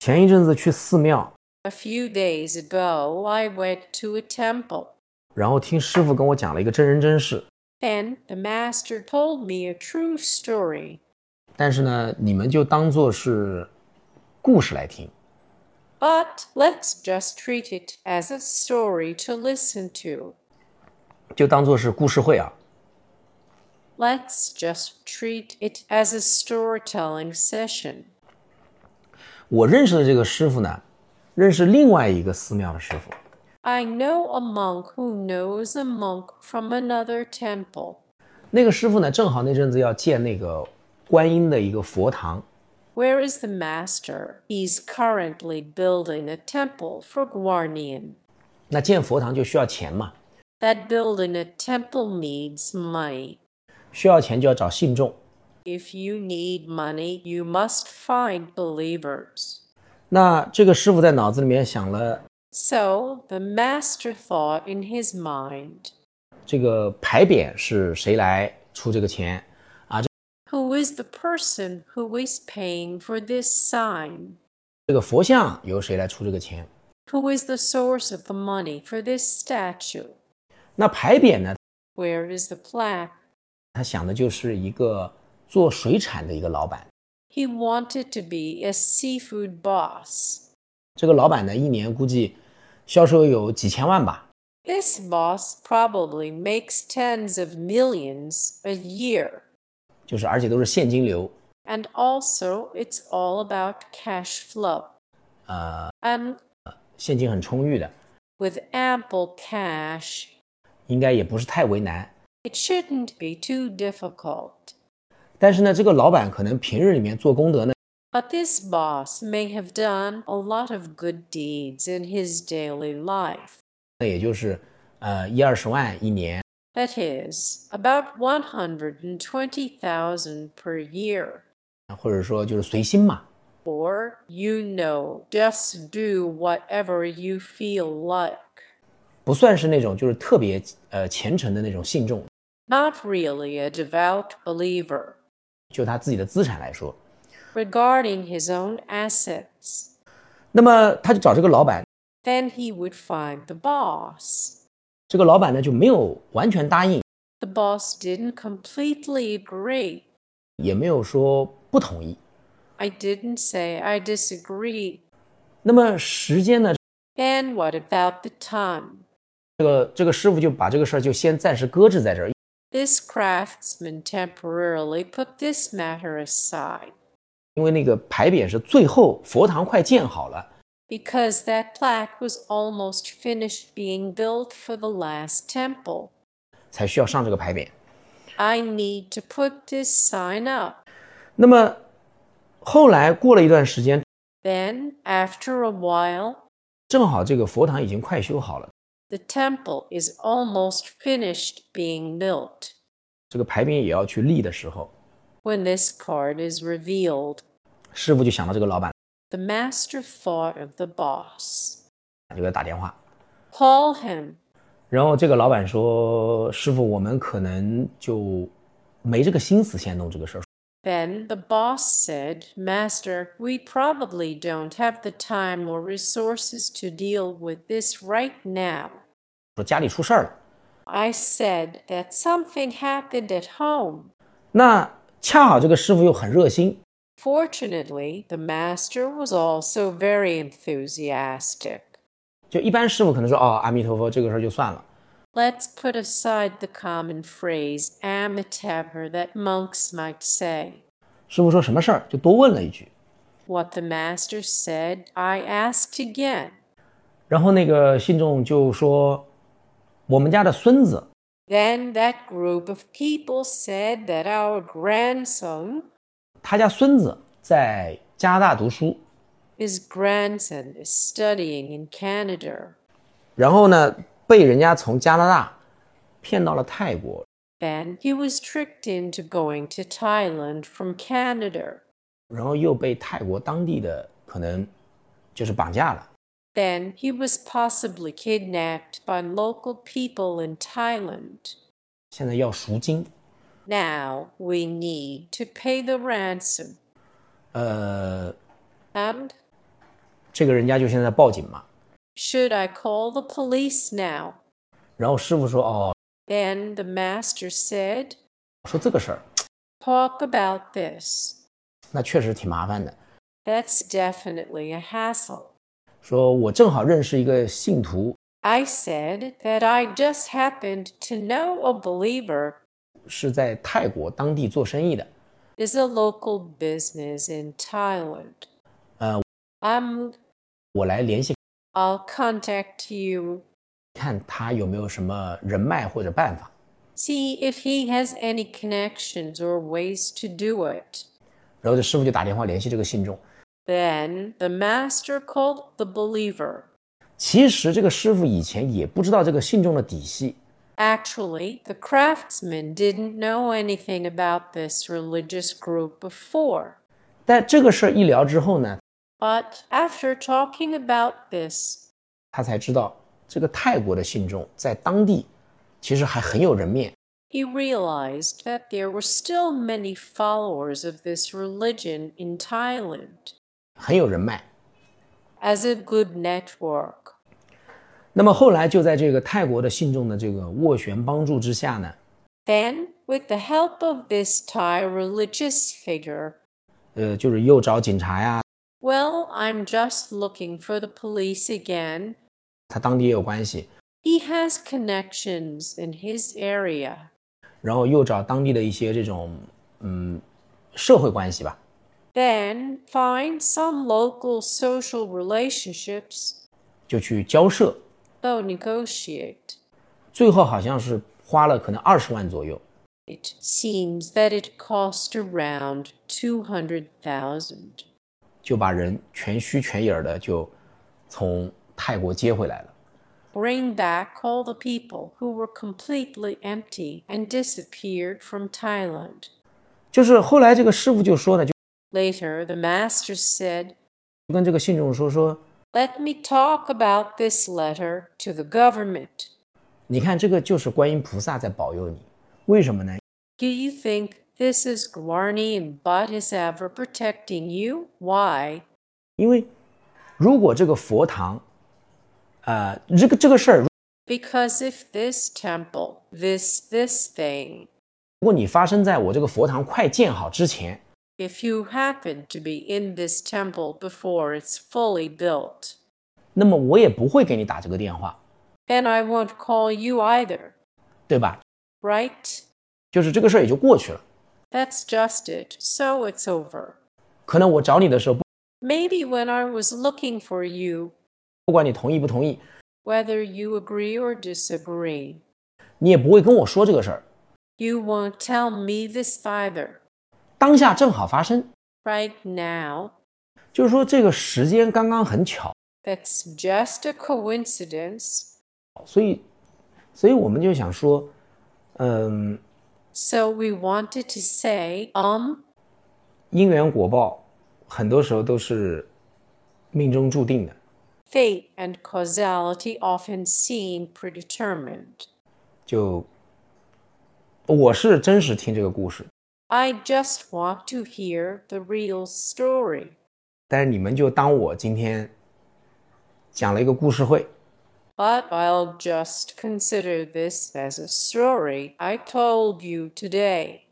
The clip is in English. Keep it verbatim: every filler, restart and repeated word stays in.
前一阵子去寺庙， A few days ago, I went to a temple. 然后听师傅跟我讲了一个真人真事。 Then the master told me a true story. 但是呢，你们就当作是故事来听。 But let's just treat it as a story to listen to. 就当作是故事会啊。 Let's just treat it as a storytelling session. 我认识的这个师傅呢，认识另外一个寺庙的师傅。 I know a monk who knows a monk from another temple. 那个师傅呢，正好那阵子要建那个观音的一个佛堂。 Where is the master? He's currently building a temple for Guarnian. 那建佛堂就需要钱嘛， That building a temple needs money. 需要钱就要找信众。 If you need money, you must find believers. 那这个师傅在脑子里面想了， So the master thought in his mind, 这个牌匾是谁来出这个钱？ who is the person who is paying for this sign? 这个佛像由谁来出这个钱？ Who is the source of the money for this statue? 那牌匾呢， Where is the plaque? 他想的就是一个做水产的一个老板。 He wanted to be a seafood boss. 这个老板呢，一年估计销售有几千万吧。 This boss probably makes tens of millions a year. 就是而且都是现金流。 And also, it's all about cash flow. 呃 And 现金很充裕的， with ample cash, 应该也不是太为难。 it shouldn't be too difficult. 但是呢，这个老板可能平日里面做功德呢， But this boss may have done a lot of good deeds in his daily life. 那也就是呃一二十万一年， That is, about one hundred twenty thousand per year. 或者说就是随心嘛。 Or, you know, just do whatever you feel like. 不算是那种就是特别呃虔诚的那种信众。 Not really a devout believer. 就他自己的资产来说， Regarding his own assets, 那么他就找这个老板， then he would find the boss. 这个老板呢就没有完全答应， The boss didn't completely agree. 也没有说不同意。 I didn't say I disagree. 那么时间呢， And what about the time? 这个这个师傅就把这个事儿就先暂时搁置在这儿， This craftsman temporarily put this matter aside, 因为那个牌匾是最后佛堂快建好了， because that plaque was almost finished being built for the last temple. 才需要上这个牌匾。 I need to put this sign up. 那么后来过了一段时间， Then, after a while, 正好这个佛堂已经快修好了， the temple is almost finished being built. 这个牌匾也要去立的时候， When this card is revealed, 师傅就想到这个老板， the master thought of the boss. 就给他打电话。 Call him. 然后这个老板说，师傅，我们可能就没这个心思先弄这个事儿。 Then the boss said, Master, we probably don't have the time or resources to deal with this right now. 说家里出事儿了。 I said that something happened at home. 那恰好这个师傅又很热心， Fortunately, the master was also very enthusiastic. 就一般师傅可能说，哦，阿弥陀佛，这个事儿就算了。 Let's put aside the common phrase Amitabha that monks might say. 师傅说什么事儿，就多问了一句。 What the master said, I asked again. 然后那个信众就说，我们家的孙子， Then that group of people said that our grandson, 他家孙子在加拿大读书， his grandson is studying in Canada. 然后呢被人家从加拿大骗到了泰国， Then he was tricked into going to Thailand from Canada. 然后又被泰国当地的可能就是绑架了。 Then he was possibly kidnapped by local people in Thailand. 现在要赎金， Now we need to pay the ransom. 呃， And 这个人家就现在报警嘛。 Should I call the police now? 然后师傅说哦， Then the master said, 说这个事儿 talk about this. 那确实挺麻烦的。 That's definitely a hassle. 说我正好认识一个信徒， I said that I just happened to know a believer 是在泰国当地做生意的。 is a local business in Thailand. 呃， I'm, 我来联系 I'll contact you. 看他有没有什么人脉或者办法。 See if he has any connections or ways to do it. 然后这师傅就打电话联系这个信众。 Then the master called the believer. 其实这个师傅以前也不知道这个信众的底细。 Actually, the craftsman didn't know anything about this religious group before. 但这个事儿一聊之后呢， But after talking about this, 他才知道这个泰国的信众在当地其实还很有人面。 he realized that there were still many followers of this religion in Thailand, 很有人脉。 as a good network. 那么后来就在这个泰国的信众的这个斡旋帮助之下呢， Then, with the help of this Thai religious figure, 呃，就是又找警察呀， well, I'm just looking for the police again. 他当地也有关系， He has connections in his area. 然后又找当地的一些这种嗯社会关系吧， Then find some local social relationships, 就去交涉， so negotiate. 最后好像是花了可能二十万左右， It seems that it cost around two hundred thousand. 就把人全虚全影的就从泰国接回来了。 Bring back all the people who were completely empty and disappeared from Thailand. 就是后来这个师傅就说呢，就 Later, the master said, 跟这个信众说说， let me talk about this letter to the government. 你看这个就是观音菩萨在保佑你，为什么呢？ Do you think this is Gwarni and Bodhisattva protecting you? Why? 因为如果这个佛堂，呃，这个这个事儿， Because if this temple, this, this thing, 如果你发生在我这个佛堂快建好之前， if you happen to be in this temple before it's fully built, 那么我也不会给你打这个电话， then I won't call you either, 对吧？ right? 就是这个事儿也就过去了。 That's just it. So it's over. 可能我找你的时候， Maybe when I was looking for you, 不管你同意不同意， whether you agree or disagree, 你也不会跟我说这个事儿。 you won't tell me this either. 当下正好发生， Right now, 就是说这个时间刚刚很巧， that's just a coincidence. 所以，所以我们就想说，嗯， So we wanted to say, um, 因缘果报，很多时候都是命中注定的。 fate and causality often seem predetermined. 就我是真实听这个故事， I just want to hear the real story. 但是你们就当我今天讲了一个故事会， But I'll just consider this as a story I told you today.